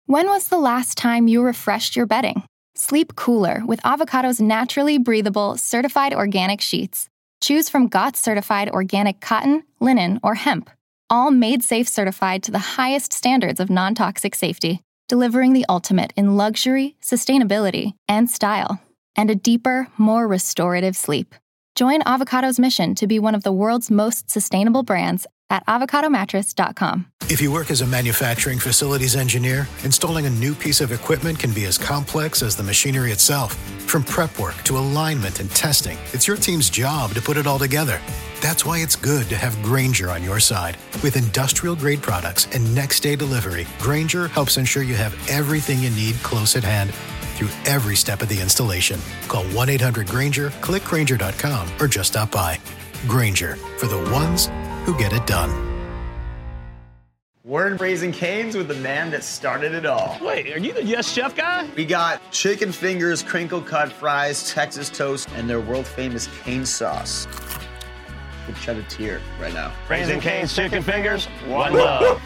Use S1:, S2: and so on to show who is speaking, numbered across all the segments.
S1: When was the last time you refreshed your bedding? Sleep cooler with Avocado's naturally breathable, certified organic sheets. Choose from GOTS certified organic cotton, linen, or hemp. All made safe certified to the highest standards of non-toxic safety, delivering the ultimate in luxury, sustainability, and style, and a deeper, more restorative sleep. Join Avocado's mission to be one of the world's most sustainable brands at avocadomattress.com.
S2: If you work as a manufacturing facilities engineer, installing a new piece of equipment can be as complex as the machinery itself. From prep work to alignment and testing, it's your team's job to put it all together. That's why it's good to have Grainger on your side. With industrial-grade products and next-day delivery, Grainger helps ensure you have everything you need close at hand through every step of the installation. Call 1-800-GRAINGER, click Grainger.com, or just stop by. Grainger, for the ones who get it done.
S3: We're in Raising Cane's with the man that started it all.
S4: Wait, are you the Yes Chef guy?
S3: We got chicken fingers, crinkle cut fries, Texas toast, and their world famous cane sauce. We'll shed a tear right now.
S4: Raising Cane's chicken fingers, one love.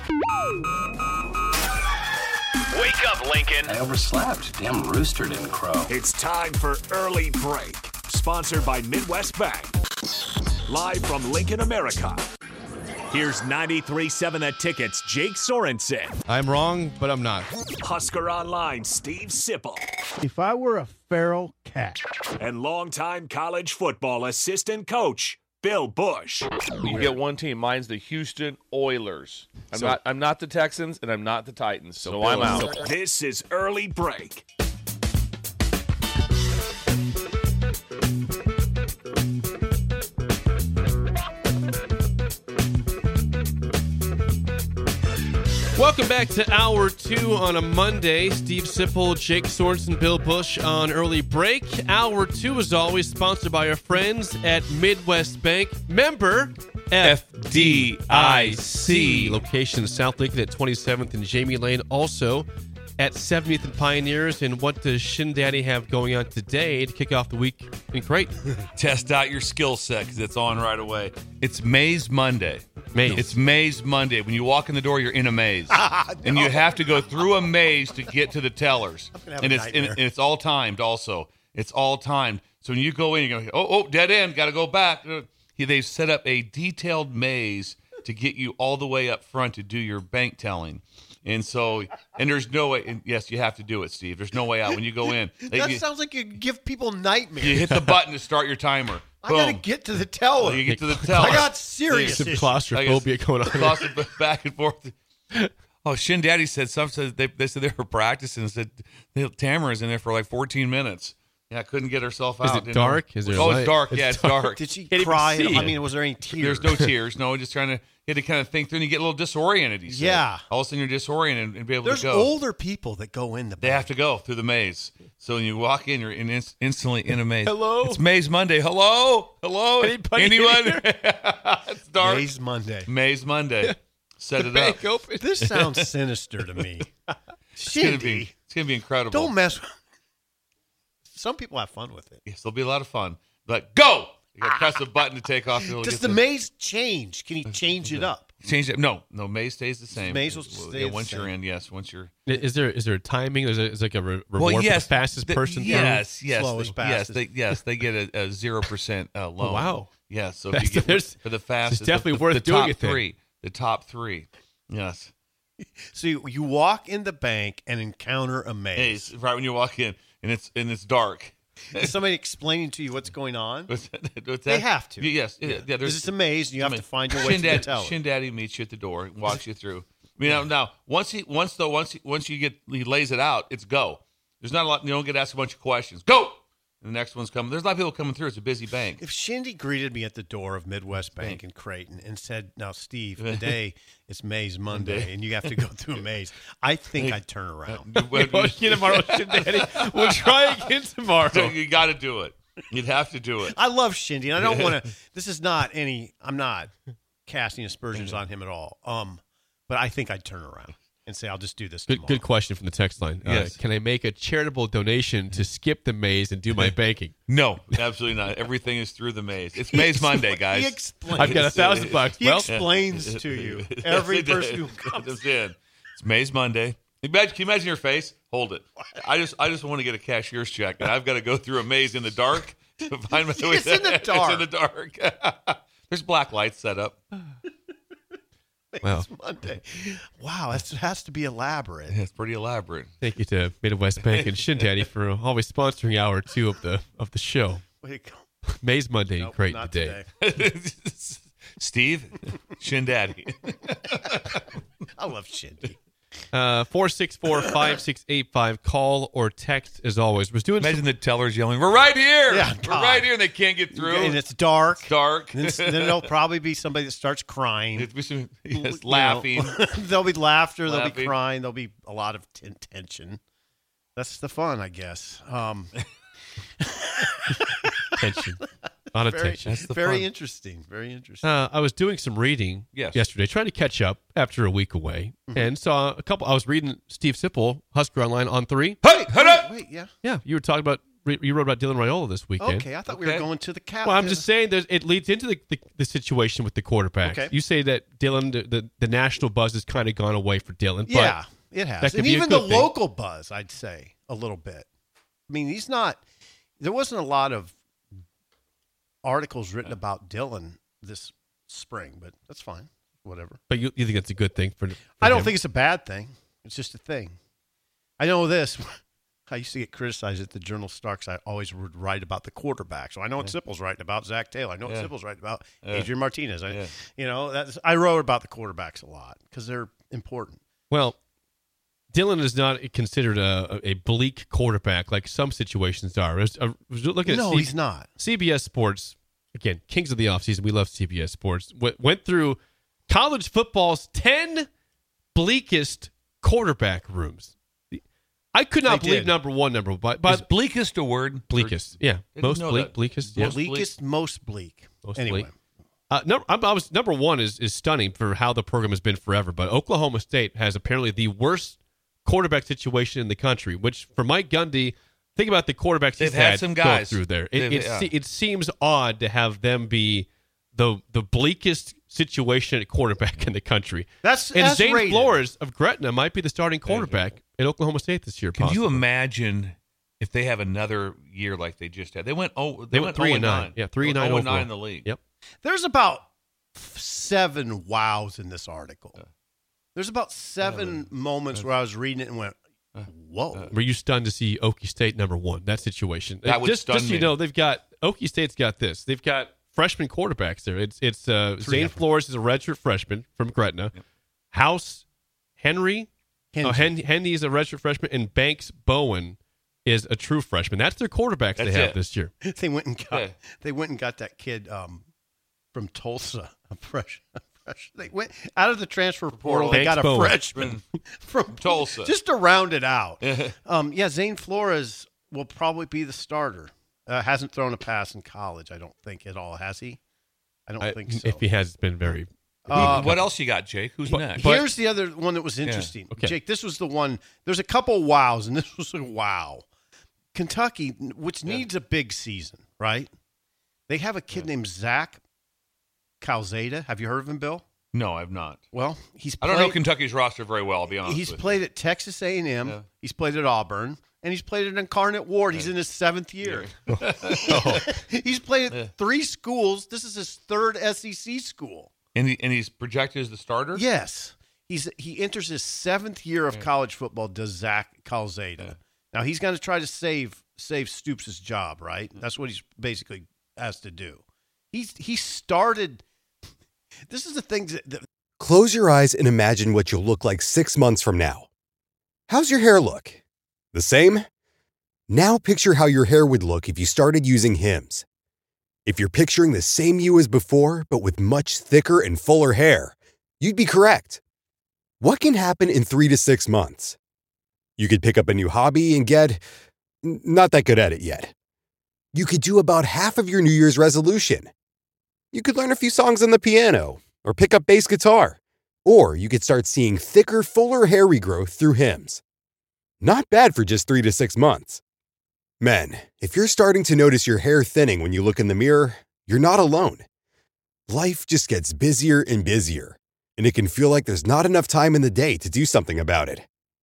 S5: Wake up, Lincoln.
S6: I overslept. Damn rooster didn't crow.
S7: It's time for Early Break, sponsored by Midwest Bank. Live from Lincoln, America. Here's 93.7 The Ticket's Jake Sorensen.
S8: I'm wrong, but I'm not.
S7: Husker Online, Steve Sipple.
S9: If I were a feral cat.
S7: And longtime college football assistant coach, Bill Bush.
S10: You get one team. Mine's the Houston Oilers. I'm not the Texans, and I'm not the Titans, so I'm out.
S7: This is Early Break.
S8: Welcome back to Hour 2 on a Monday. Steve Sipple, Jake Sorensen, Bill Bush on Early Break. Hour 2, as always, sponsored by our friends at Midwest Bank. Member FDIC. Location in South Lincoln at 27th and Jamie Lane. Also at 70th and Pioneers. And what does Shin Daddy have going on today to kick off the week in Creighton?
S11: Test out your skill set because it's on right away. It's Maze Monday. It's Maze Monday. When you walk in the door, you're in a maze. And you have to go through a maze to get to the tellers. And it's all timed also. It's all timed. So when you go in, you're going, dead end, got to go back. They've set up a detailed maze to get you all the way up front to do your bank telling. And there's no way. And yes, you have to do it, Steve. There's no way out when you go in.
S12: Sounds like you give people nightmares.
S11: You hit the button to start your timer.
S12: I got to get to the teller.
S11: You get to the teller.
S12: I got serious
S8: some claustrophobia going on.
S11: Back and forth. Oh, Shin Daddy said something. They said they were practicing. Said Tamara's in there for like 14 minutes. Yeah, couldn't get herself out.
S8: Is it dark? Is there
S11: it's dark. It's dark.
S12: Did she cry? I mean, was there any tears?
S11: There's no tears. No, just trying to. You had to kind of think through, and you get a little disoriented. He said.
S12: Yeah.
S11: All of a sudden, you're disoriented and be able
S12: There's
S11: to go.
S12: There's older people that go in the bank.
S11: They have to go through the maze. So when you walk in, you're instantly in a maze.
S8: Hello?
S11: It's Maze Monday. Hello? Anyone? It's dark.
S12: Maze Monday.
S11: Maze Monday. Set it up.
S8: Open.
S12: This sounds sinister to me.
S11: It's gonna be incredible.
S12: Don't mess with. Some people have fun with it.
S11: Yes, it'll be a lot of fun. But go! You got to press the button to take off.
S12: Does the maze change? Can you change it up?
S11: Change it? No, maze stays the same.
S12: Maze will stay
S11: once you're in, yes. Once you're.
S8: Is there a timing? Is like a reward for the fastest person?
S11: Yes,
S12: slowest, fastest.
S11: They get a 0% loan.
S8: Oh, wow.
S11: Yeah, so if you get for the fastest,
S8: it's definitely worth doing it.
S11: The top three. Yes.
S12: So you walk in the bank and encounter a maze.
S11: Right when you walk in, and it's dark.
S12: Is somebody explaining to you what's going on?
S11: What's that?
S12: They have to.
S11: Yes. Yeah.
S12: This is a maze, and you have to find your way to the teller.
S11: Shin Daddy meets you at the door and walks you through. I mean, now once he lays it out, it's go. There's not a lot. You don't get asked a bunch of questions. Go. And the next one's coming. There's a lot of people coming through. It's a busy bank.
S12: If Shindy greeted me at the door of Midwest Bank in Creighton and said, "Now, Steve, today it's Maze Monday, and you have to go through a maze," I think I'd turn around.
S8: Tomorrow, Daddy. We'll try again tomorrow.
S11: So you got to do it. You'd have to do it.
S12: I love Shindy, and I don't want to. This is not any. I'm not casting aspersions on him at all. But I think I'd turn around and say, I'll just do this tomorrow.
S8: Good question from the text line.
S11: Yes.
S8: Can I make a charitable donation to skip the maze and do my banking?
S11: No, absolutely not. Everything is through the maze. It's Maze Monday, guys.
S12: He explains.
S8: I've got $1,000.
S12: He explains to you. Every person who comes
S11: in. It's Maze Monday. Can you imagine your face? Hold it. I just want to get a cashier's check, and I've got to go through a maze in the dark to find my way.
S12: It's in the dark.
S11: It's in the dark. There's black lights set up.
S8: Wow.
S12: It's Monday. Wow, that has to be elaborate.
S11: Yeah, it's pretty elaborate.
S8: Thank you to Midwest Bank and Shin Daddy for always sponsoring hour 2 of the show.
S12: Way to go.
S8: Maze Monday
S12: Nope,
S8: great
S12: not
S8: today.
S11: Steve, Shin Daddy.
S12: I love Shindy.
S8: 464-5685. Call or text as always.
S11: Imagine the tellers yelling, "We're right here!
S12: Yeah,
S11: we're right here!" And they can't get through.
S12: And it's dark.
S11: It's dark.
S12: Then there'll probably be somebody that starts crying.
S11: Yes, laughing.
S12: There'll be laughter. There'll be
S11: Laughing.
S12: crying. There'll be a lot of tension. That's the fun, I guess.
S8: Tension. A lot of tension. That's the
S12: very
S8: fun.
S12: interesting. Very interesting.
S8: I was doing some reading yesterday, trying to catch up after a week away, and saw a couple. I was reading Steve Sipple, Husker Online on 3.
S11: Hey, hold up!
S12: Wait, yeah.
S8: Yeah, you were talking about. You wrote about Dylan Raiola this weekend.
S12: Okay, I thought we were going to the cap.
S8: Well, I'm just saying it leads into the situation with the quarterbacks.
S12: Okay.
S8: You say that Dylan, the national buzz has kind of gone away for Dylan.
S12: Yeah,
S8: but
S12: it has.
S8: that could
S12: And
S8: be a
S12: even the
S8: good thing.
S12: local buzz, I'd say, a little bit. I mean, there wasn't a lot of articles written about Dylan this spring, but that's fine. Whatever.
S8: But you think it's a good thing for
S12: I don't
S8: him?
S12: think it's a bad thing. It's just a thing. I know this. I used to get criticized at the Journal Star because I always would write about the quarterback. So I know what Sipple's writing about Zach Taylor. I know what Sipple's writing about Adrian Martinez. I wrote about the quarterbacks a lot because they're important.
S8: Well, Dylan is not considered a bleak quarterback like some situations are. I was looking at
S12: he's not.
S8: CBS Sports, again, kings of the offseason. We love CBS Sports. Went through college football's 10 bleakest quarterback rooms. I could not believe number one. But
S11: is bleakest a word?
S8: Bleakest, yeah. Most bleak, bleakest. Yeah.
S12: Bleakest, most bleak.
S8: Most
S12: anyway.
S8: bleak. Number one is stunning for how the program has been forever, but Oklahoma State has apparently the worst quarterback situation in the country, which for Mike Gundy, think about the quarterbacks
S11: They've
S8: he's
S11: had some guys
S8: go through there. It seems odd to have them be the bleakest situation at quarterback in the country.
S12: That's
S8: Zane
S12: rated.
S8: Flores of Gretna might be the starting quarterback at Oklahoma State this year.
S11: Can you imagine if they have another year like they just had? They went
S8: 3-9. Yeah, 3-9 overall.
S11: 0-9 in the league.
S8: Yep.
S12: There's about 7 wows in this article. There's about 7 moments where I was reading it and went, whoa.
S8: Were you stunned to see Okie State number one? That situation.
S11: That would stun
S8: just
S11: me.
S8: You know, Okie State's got this. They've got freshman quarterbacks there. It's Zane Flores is a redshirt freshman from Gretna. Yep. House Henry is a redshirt freshman, and Banks Bowen is a true freshman. That's their quarterbacks they have this year.
S12: They went and got that kid from Tulsa, a fresh. They went out of the transfer portal. They got a freshman from
S11: Tulsa,
S12: just to round it out. Zane Flores will probably be the starter. Hasn't thrown a pass in college, I don't think at all. Has he? I don't think so.
S8: If he has, it's been very.
S11: What else you got, Jake? Who's next?
S12: Here's the other one that was interesting.
S8: Yeah. Okay.
S12: Jake, this was the one. There's a couple wows, and this was a wow. Kentucky, which needs a big season, right? They have a kid named Zach Calzada. Have you heard of him, Bill?
S11: No, I've not.
S12: Well,
S11: I don't know Kentucky's roster very well, I'll be honest.
S12: He's played at Texas A&M. Yeah. He's played at Auburn. And he's played at Incarnate Ward. He's in his 7th year. He's played at 3 schools. This is his 3rd SEC school.
S11: And he's projected as the starter?
S12: Yes. He enters his 7th year of college football, does Zach Calzada. Yeah. Now, he's going to try to save Stoops' job, right? That's what he's basically has to do. He started – this is the thing that
S13: Close your eyes and imagine what you'll look like 6 months from now. How's your hair look? The same? Now picture how your hair would look if you started using Hims. If you're picturing the same you as before, but with much thicker and fuller hair, you'd be correct. What can happen in 3 to 6 months? You could pick up a new hobby and get not that good at it yet. You could do about half of your New Year's resolution. You could learn a few songs on the piano or pick up bass guitar. Or you could start seeing thicker, fuller hair regrowth through Hims. Not bad for just 3 to 6 months. Men, if you're starting to notice your hair thinning when you look in the mirror, you're not alone. Life just gets busier and busier, and it can feel like there's not enough time in the day to do something about it.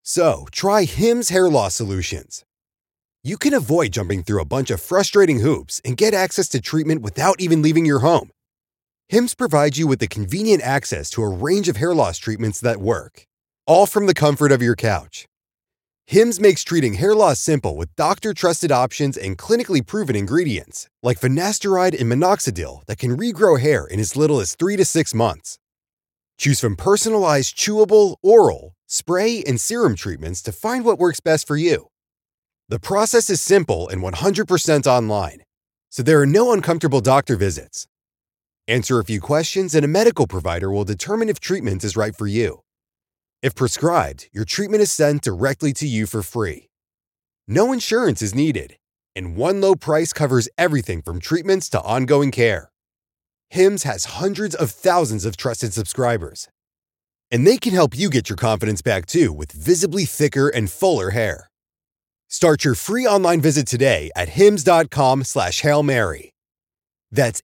S13: So, try Hims Hair Loss Solutions. You can avoid jumping through a bunch of frustrating hoops and get access to treatment without even leaving your home. Hims provides you with the convenient access to a range of hair loss treatments that work, all from the comfort of your couch. Hims makes treating hair loss simple with doctor-trusted options and clinically proven ingredients, like finasteride and minoxidil that can regrow hair in as little as 3 to 6 months. Choose from personalized chewable, oral, spray, and serum treatments to find what works best for you. The process is simple and 100% online, so there are no uncomfortable doctor visits. Answer a few questions and a medical provider will determine if treatment is right for you. If prescribed, your treatment is sent directly to you for free. No insurance is needed, and one low price covers everything from treatments to ongoing care. Hims has hundreds of thousands of trusted subscribers, and they can help you get your confidence back too with visibly thicker and fuller hair. Start your free online visit today at hims.com/Hail Mary. That's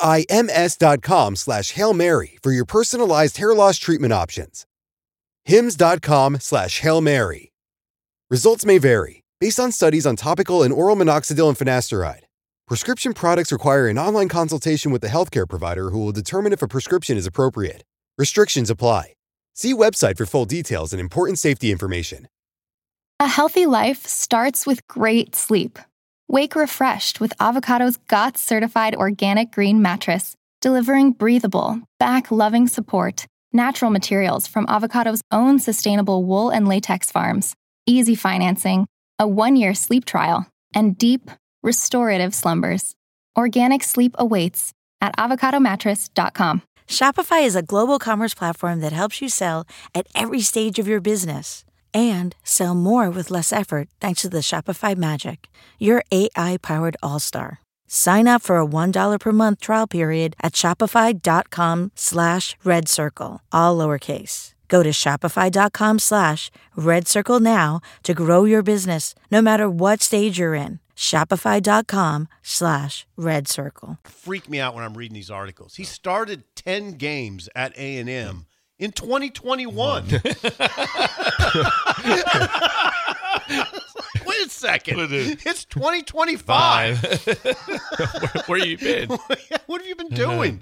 S13: HIMS.com/Hail Mary for your personalized hair loss treatment options. hims.com/Hail Mary. Results may vary based on studies on topical and oral minoxidil and finasteride. Prescription products require an online consultation with the healthcare provider who will determine if a prescription is appropriate. Restrictions apply. See website for full details and important safety information.
S1: A healthy life starts with great sleep. Wake refreshed with Avocado's GOTS certified organic green mattress, delivering breathable, back-loving support, natural materials from Avocado's own sustainable wool and latex farms, easy financing, a 1-year sleep trial, and deep, restorative slumbers. Organic sleep awaits at avocadomattress.com.
S14: Shopify is a global commerce platform that helps you sell at every stage of your business and sell more with less effort thanks to the Shopify Magic, your AI-powered all-star. Sign up for a $1 per month trial period at shopify.com/redcircle, all lowercase. Go to shopify.com/redcircle now to grow your business, no matter what stage you're in. Shopify.com/redcircle.
S12: Freak me out when I'm reading these articles. He started 10 games at A&M in 2021. Wait a second. It's 2025.
S8: Where you been?
S12: What have you been doing?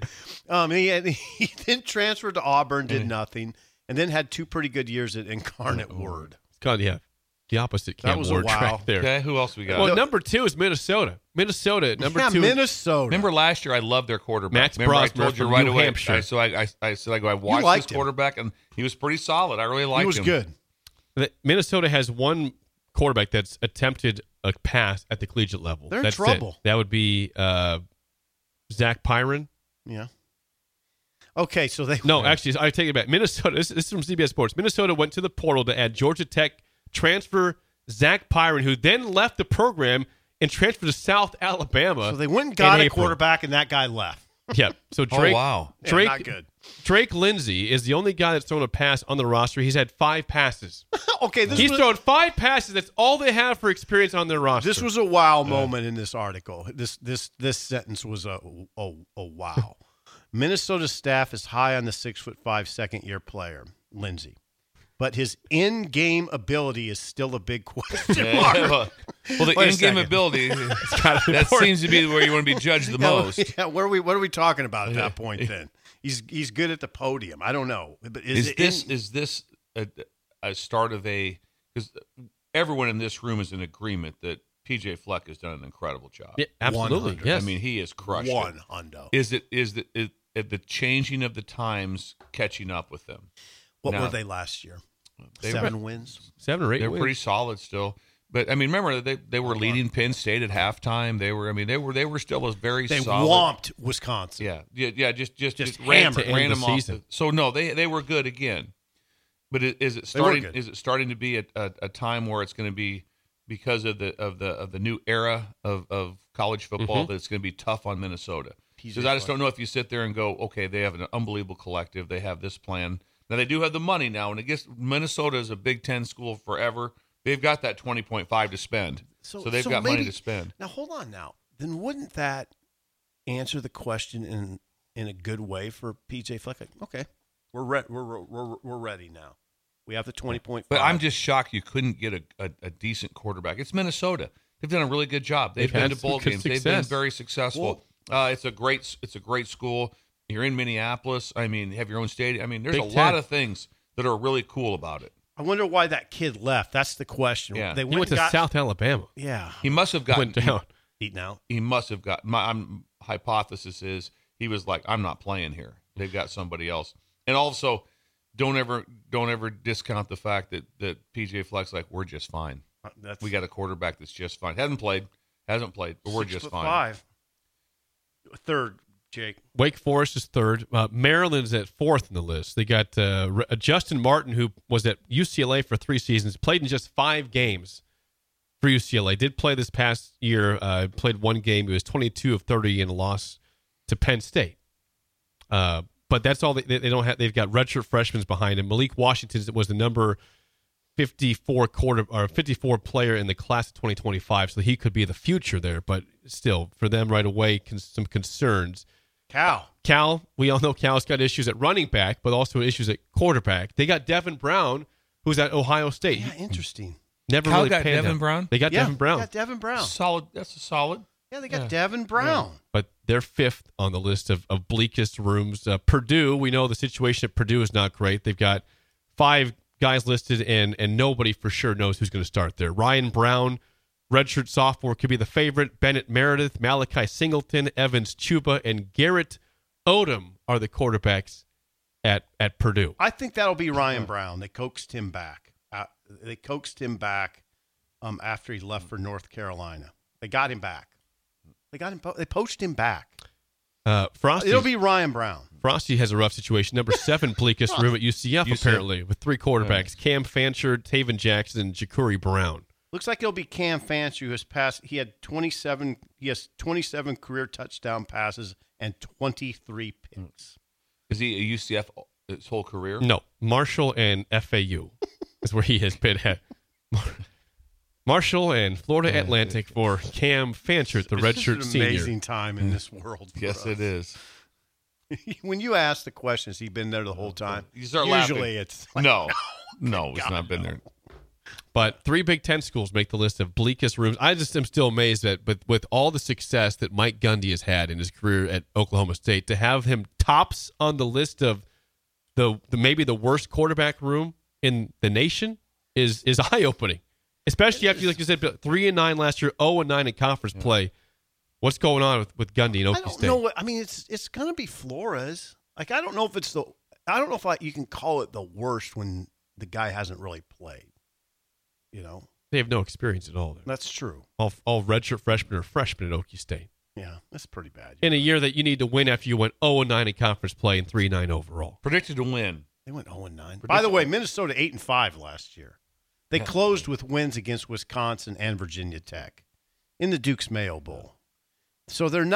S12: He then transferred to Auburn, did nothing, and then had 2 pretty good years at Incarnate Word.
S8: God, yeah. The opposite Cam
S12: That was
S8: Ward
S12: a wow.
S8: track there.
S11: Okay, who else we got?
S8: Well, number 2 is Minnesota. Minnesota, number 2.
S12: Minnesota.
S11: Remember last year, I loved their quarterback.
S8: Max
S11: Remember I
S8: Brosmer
S11: told you
S8: from
S11: right
S8: New
S11: away.
S8: Hampshire.
S11: I watched this quarterback, and he was pretty solid. I really liked him.
S12: He was good.
S8: Minnesota has one quarterback that's attempted a pass at the collegiate level.
S12: They're
S8: that's
S12: in trouble.
S8: It. That would be Zach Pyron.
S12: Yeah. Okay, so they...
S8: No, actually, I take it back. Minnesota, this is from CBS Sports. Minnesota went to the portal to add Georgia Tech transfer Zach Pyron, who then left the program and transferred to South Alabama.
S12: So they went and got a quarterback, and that guy left.
S8: Yeah. So Drake,
S12: not good.
S8: Drake Lindsey is the only guy that's thrown a pass on the roster. He's had 5 passes.
S12: Okay,
S8: he's thrown 5 passes. That's all they have for experience on their roster.
S12: This was a wow moment in this article. This sentence was a wow. Minnesota staff is high on the 6'5" second-year player, Lindsey. But his in-game ability is still a big question mark.
S11: Well, the in-game ability, that seems to be where you want to be judged the most.
S12: Yeah, what are we talking about at that point then? He's good at the podium. I don't know. But
S11: is this a start of a – because everyone in this room is in agreement that P.J. Fleck has done an incredible job.
S8: Yeah, absolutely. Yes.
S11: I mean, he is crushed.
S12: $100.
S11: Is the changing of the times catching up with them?
S12: What were they last year? 7 wins?
S8: 7 or 8
S11: They're
S8: wins.
S11: pretty solid still. But I mean, remember they were leading Penn State at halftime. They were still a very solid.
S12: They whomped Wisconsin.
S11: Yeah. Just
S12: ran
S11: them off. So no, they were good again. But is it starting? Is it starting to be a time where it's going to be because of the new era of college football that it's going to be tough on Minnesota? Because I just don't know if you sit there and go, okay, they have an unbelievable collective. They have this plan. Now, they do have the money now, and I guess Minnesota is a Big Ten school forever. They've got that $20.5 to spend, so they've got money to spend.
S12: Now, hold on now. Then wouldn't that answer the question in a good way for P.J. Fleck? Like, okay, we're ready now. We have the 20.5.
S11: But I'm just shocked you couldn't get a decent quarterback. It's Minnesota. They've done a really good job. They've been to bowl games. They've been very successful. It's a great school. You're in Minneapolis. I mean, you have your own stadium. I mean, there's a lot of things that are really cool about it.
S12: I wonder why that kid left. That's the question.
S11: Yeah.
S8: He went to South Alabama.
S12: Yeah.
S11: He must have gotten
S8: down.
S12: Eaten out.
S11: He must have got. My hypothesis is he was like, I'm not playing here. They've got somebody else. And also, don't ever discount the fact that PJ Fleck's like, we're just fine. We got a quarterback that's just fine. Hasn't played, but we're just fine.
S12: 6'5". Third, Jake.
S8: Wake Forest is third. Maryland's at fourth in the list. They got Justin Martin, who was at UCLA for 3 seasons, played in just 5 games for UCLA. Did play this past year. Played 1 game. He was 22 of 30 in a loss to Penn State. But that's all they don't have. They've got redshirt freshmen behind him. Malik Washington was the number 54 player in the class of 2025, so he could be the future there. But still, for them right away, some concerns. Cal, we all know Cal's got issues at running back, but also issues at quarterback. They got Devin Brown, who's at Ohio State.
S12: Yeah, interesting.
S8: Never
S11: Cal
S8: really
S11: got
S8: panned
S11: Devin
S8: out.
S11: Brown?
S8: They got Devin Brown.
S12: They got Devin Brown.
S11: Solid. That's a solid.
S12: Yeah, they got Devin Brown.
S8: Yeah. But they're 5th on the list of bleakest rooms. Purdue, we know the situation at Purdue is not great. They've got 5 guys listed, and nobody for sure knows who's going to start there. Ryan Brown, redshirt sophomore, could be the favorite. Bennett Meredith, Malachi Singleton, Evans Chuba, and Garrett Odom are the quarterbacks at Purdue.
S12: I think that'll be Ryan Brown. They coaxed him back. After he left for North Carolina. They got him back. They poached him back. It'll be Ryan Brown.
S8: Frosty has a rough situation. Number 7 bleakest room at UCF apparently, with 3 quarterbacks: Cam Fancher, Taven Jackson, and Ja'Cory Brown.
S12: Looks like it'll be Cam Fancher, who has passed. He had 27. He has 27 career touchdown passes and 23 picks.
S11: Is he a UCF his whole career?
S8: No, Marshall and FAU is where he has been at. Marshall and Florida Atlantic for Cam Fancher, the redshirt senior.
S12: Amazing time in this world.
S11: Yes, it is.
S12: When you ask the question, has he been there the whole time?
S11: Usually
S12: laughing. It's like,
S11: no, he's not been there.
S8: But 3 Big Ten schools make the list of bleakest rooms. I just am still amazed that, with all the success that Mike Gundy has had in his career at Oklahoma State, to have him tops on the list of the maybe the worst quarterback room in the nation is eye-opening. Especially after, like you said, 3-9 last year, 0-9 in conference play. What's going on with Gundy and Oklahoma State?
S12: I don't know. I mean, it's going to be Flores. Like, I don't know if you can call it the worst when the guy hasn't really played. You know,
S8: they have no experience at all there.
S12: That's true.
S8: All redshirt freshmen are freshmen at Okie State.
S12: Yeah, that's pretty bad.
S8: In a year that you need to win after you went 0-9 in conference play and 3-9 overall.
S11: Predicted to win.
S12: They went 0-9. By the way, Minnesota 8-5 last year. They closed with wins against Wisconsin and Virginia Tech in the Duke's Mayo Bowl. So they're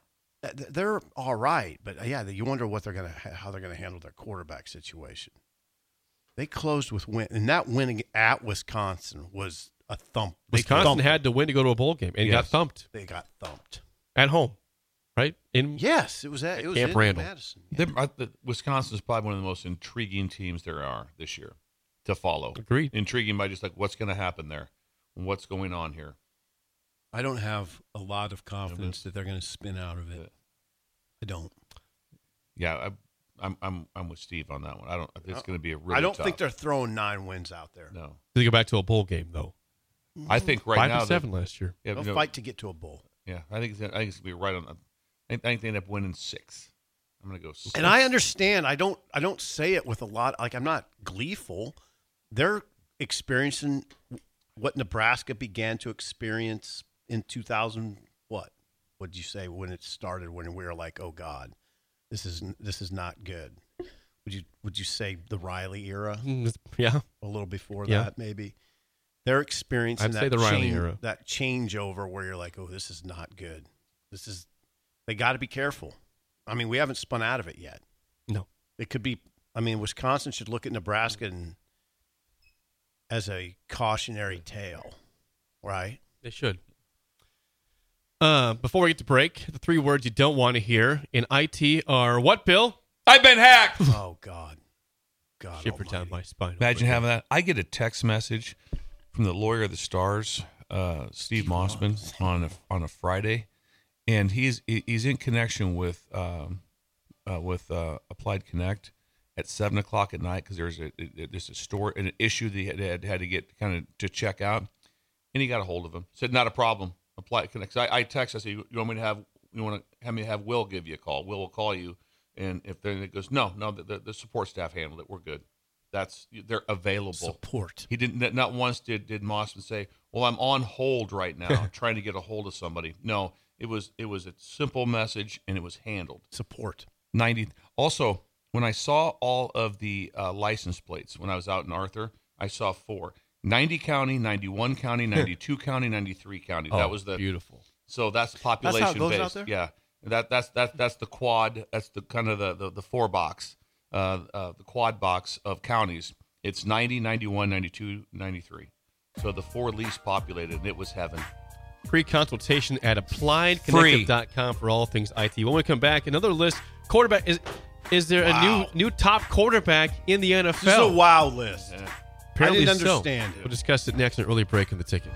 S12: all right, but you wonder how they're going to handle their quarterback situation. They closed with win, and that win at Wisconsin was a thump.
S8: Wisconsin had to win to go to a bowl game, and got thumped.
S12: They got thumped
S8: at home, right?
S12: Yes, it was
S8: Camp Randall.
S12: Madison.
S11: Wisconsin is probably one of the most intriguing teams there are this year to follow.
S8: Agreed.
S11: Intriguing by just like what's going to happen there and what's going on here.
S12: I don't have a lot of confidence that they're going to spin out of it. I don't.
S11: Yeah, I'm with Steve on that one. It's going to be a really.
S12: I don't
S11: tough.
S12: think they're throwing 9 wins out there.
S11: No.
S8: They go back to a bowl game though.
S11: I think right now
S8: 5-7 last year.
S12: Yeah, they'll fight to get to a bowl.
S11: Yeah, I think it's going to be right on. I think they end up winning 6. I'm going to go 6.
S12: And I understand. I don't say it with a lot. Like, I'm not gleeful. They're experiencing what Nebraska began to experience in 2000. What would you say when it started? When we were like, oh God, this is not good. Would you say the Riley era?
S8: Yeah,
S12: a little before that maybe. They're experiencing
S8: the Riley era.
S12: That changeover where you're like, oh, this is not good. They got to be careful. I mean, we haven't spun out of it yet.
S8: No,
S12: it could be. I mean, Wisconsin should look at Nebraska as a cautionary tale, right?
S8: They should. Before we get to break, the 3 words you don't want to hear in IT are what, Bill?
S11: I've been hacked.
S12: Oh, God. God
S8: shiver down my spine.
S11: Imagine having that. I get a text message from the lawyer of the Stars, Steve Mossman, on a Friday, and he's in connection with Applied Connect at 7:00 at night because there's an issue that he had to get kind of to check out, and he got a hold of him. Said not a problem. Applied Connect. I text. I say, you want to have me have Will give you a call? Will call you, and if then it goes, no, the support staff handled it. We're good. They're available.
S12: Support.
S11: He didn't. Not once did Mossman say, "Well, I'm on hold right now, trying to get a hold of somebody." No, it was a simple message, and it was handled.
S12: Support.
S11: 90. Also, when I saw all of the license plates when I was out in Arthur, I saw 4: 90 county, 91 county, 92 county, 93 county. That was the
S8: beautiful.
S11: So that's population
S12: that's how it goes
S11: based.
S12: Out there?
S11: Yeah, that's the quad. That's the kind of the 4 box. The quad box of counties. It's 90, 91, 92, 93. So the 4 least populated, and it was heaven.
S8: Free consultation at appliedconnective.com for all things IT. When we come back, another list. Quarterback, is there a new top quarterback in the NFL?
S12: This is a wow list.
S8: Yeah. Apparently
S12: I didn't understand it.
S8: We'll discuss it next in an early break in the ticket.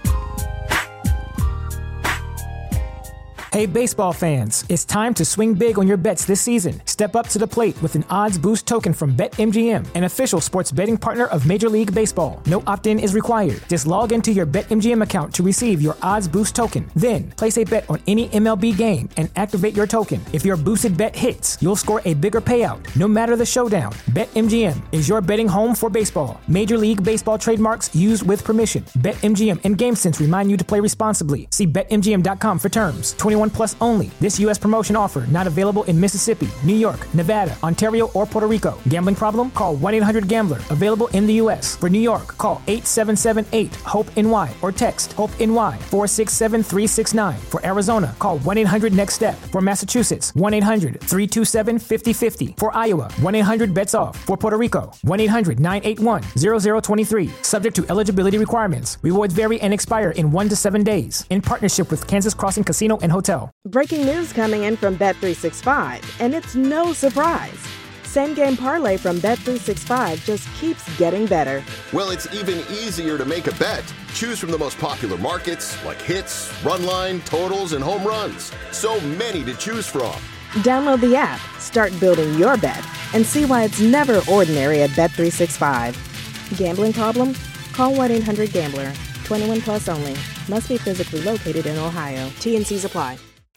S15: Hey, baseball fans, it's time to swing big on your bets this season. Step up to the plate with an odds boost token from BetMGM, an official sports betting partner of Major League Baseball. No opt-in is required. Just log into your BetMGM account to receive your odds boost token. Then, place a bet on any MLB game and activate your token. If your boosted bet hits, you'll score a bigger payout, no matter the showdown. BetMGM is your betting home for baseball. Major League Baseball trademarks used with permission. BetMGM and GameSense remind you to play responsibly. See BetMGM.com for terms. 21 plus only. This U.S. promotion offer not available in Mississippi, New York, Nevada, Ontario, or Puerto Rico. Gambling problem? Call 1-800-GAMBLER. Available in the U.S. For New York, call 877-8-HOPE-NY or text HOPE-NY 467-369. For Arizona, call 1-800-NEXT-STEP. For Massachusetts, 1-800-327-5050. For Iowa, 1-800-BETS-OFF. For Puerto Rico, 1-800-981-0023. Subject to eligibility requirements. Rewards vary and expire in 1 to 7 days. In partnership with Kansas Crossing Casino and Hotel.
S16: Breaking news coming in from Bet365, and it's no surprise. Same Game Parlay from Bet365 just keeps getting better.
S17: Well, it's even easier to make a bet. Choose from the most popular markets like hits, run line, totals, and home runs. So many to choose from.
S16: Download the app, start building your bet, and see why it's never ordinary at Bet365. Gambling problem? Call 1-800-GAMBLER. 21 plus only. Must be physically located in Ohio. T&Cs apply.